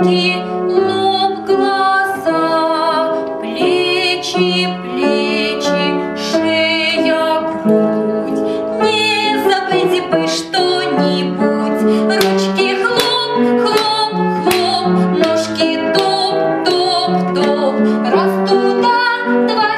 ушки, лоб, глаза, плечи, шея, грудь. Не забыть бы что-нибудь. Ручки хлоп, хлоп, хлоп, ножки топ, топ, топ. Раз туда, два